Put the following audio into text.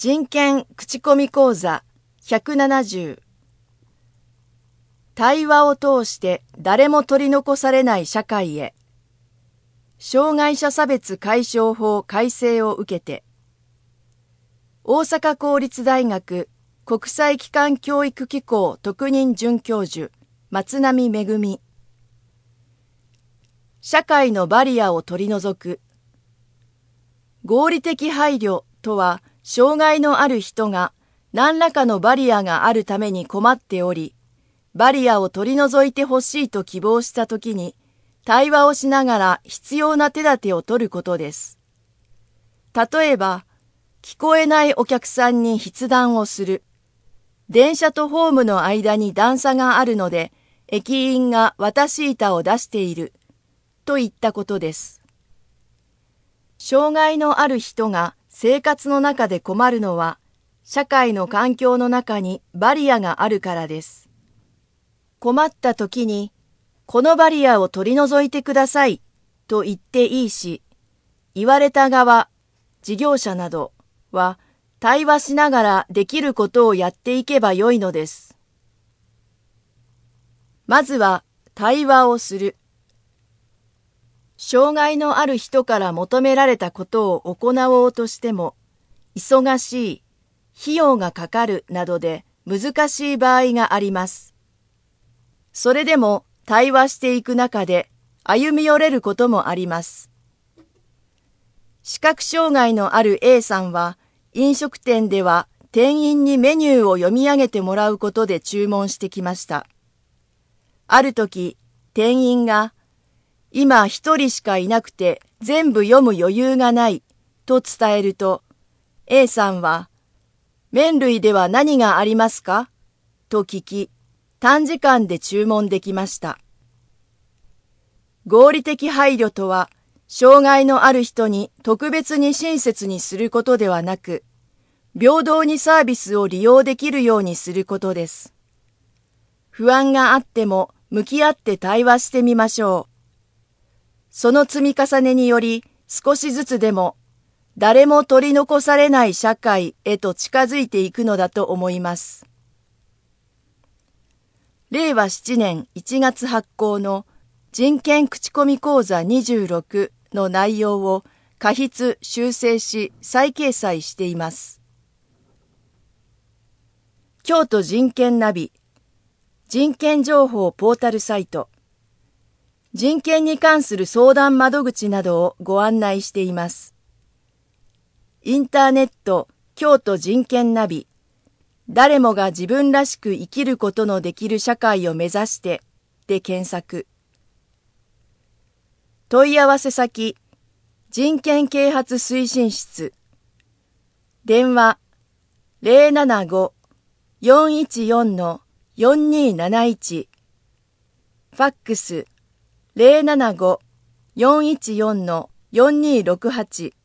人権口コミ講座170。対話を通して誰も取り残されない社会へ。障害者差別解消法改正を受けて、大阪公立大学国際機関教育機構特任准教授松並恵。社会のバリアを取り除く。合理的配慮とは、障害のある人が何らかのバリアがあるために困っており、バリアを取り除いてほしいと希望したときに、対話をしながら必要な手立てを取ることです。例えば、聞こえないお客さんに筆談をする。電車とホームの間に段差があるので、駅員が渡し板を出している。といったことです。障害のある人が生活の中で困るのは、社会の環境の中にバリアがあるからです。困った時に、このバリアを取り除いてくださいと言っていいし、言われた側、事業者などは対話しながらできることをやっていけばよいのです。まずは対話をする。障害のある人から求められたことを行おうとしても、忙しい、費用がかかるなどで難しい場合があります。それでも対話していく中で歩み寄れることもあります。視覚障害のある A さんは、飲食店では店員にメニューを読み上げてもらうことで注文してきました。ある時、店員が、今一人しかいなくて全部読む余裕がないと伝えると、A さんは、麺類では何がありますかと聞き、短時間で注文できました。合理的配慮とは、障害のある人に特別に親切にすることではなく、平等にサービスを利用できるようにすることです。不安があっても向き合って対話してみましょう。その積み重ねにより少しずつでも誰も取り残されない社会へと近づいていくのだと思います。令和7年1月発行の人権口コミ講座26の内容を加筆修正し再掲載しています。京都人権ナビ、人権情報ポータルサイト、人権に関する相談窓口などをご案内しています。インターネット京都人権ナビ、誰もが自分らしく生きることのできる社会を目指してで検索。問い合わせ先、人権啓発推進室。電話075-414-4271。ファックス075-414-4268